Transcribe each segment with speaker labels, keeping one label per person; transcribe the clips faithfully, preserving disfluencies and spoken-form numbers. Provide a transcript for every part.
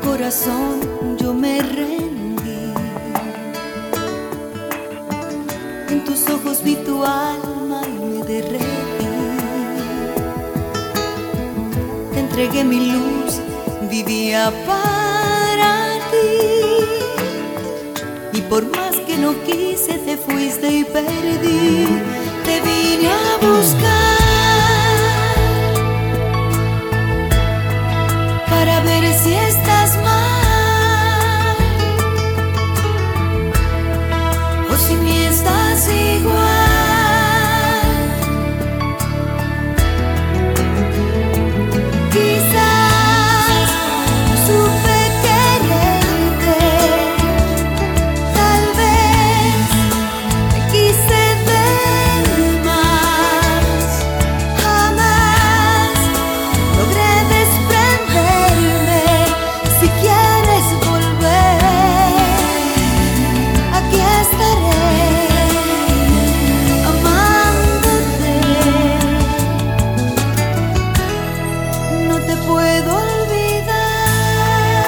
Speaker 1: corazón yo me rendí. En tus ojos vi tu alma y me derretí. Te entregué mi luz, vivía para ti. Y por más que no quise, te fuiste y perdí. Te vine a buscar para ver si estás mal o si me estás igual. Quizás no supe quererte, tal vez me quise ver más. Jamás logré desprenderme. Si quieres volver, aquí estaré amándote. No te puedo olvidar.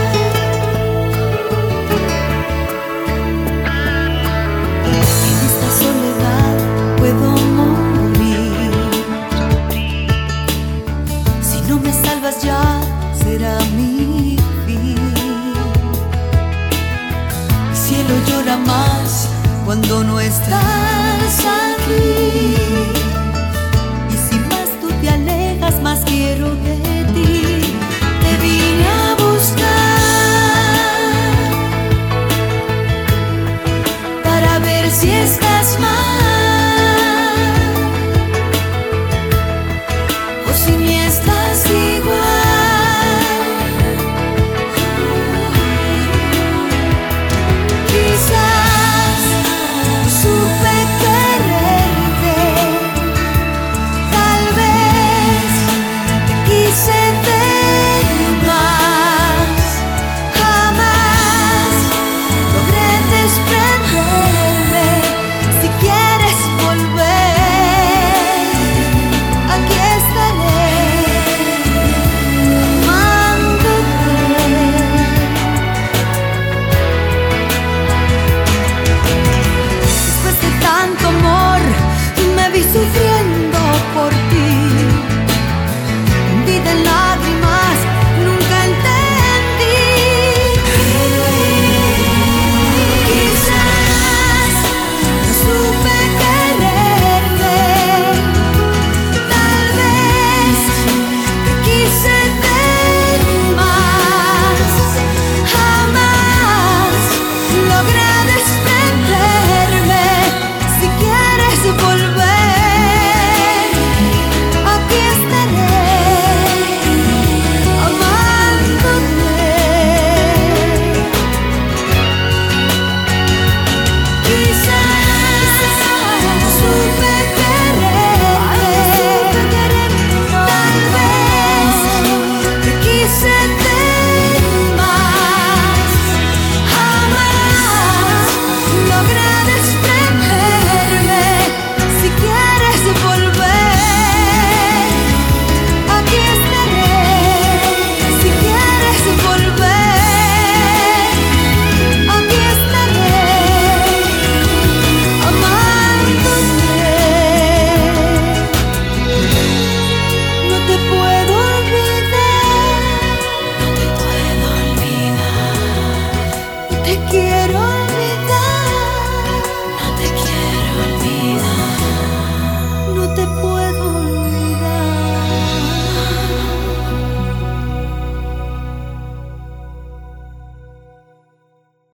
Speaker 1: En esta soledad puedo morir. Si no me salvas ya será mi fin. El cielo llora más cuando no estás.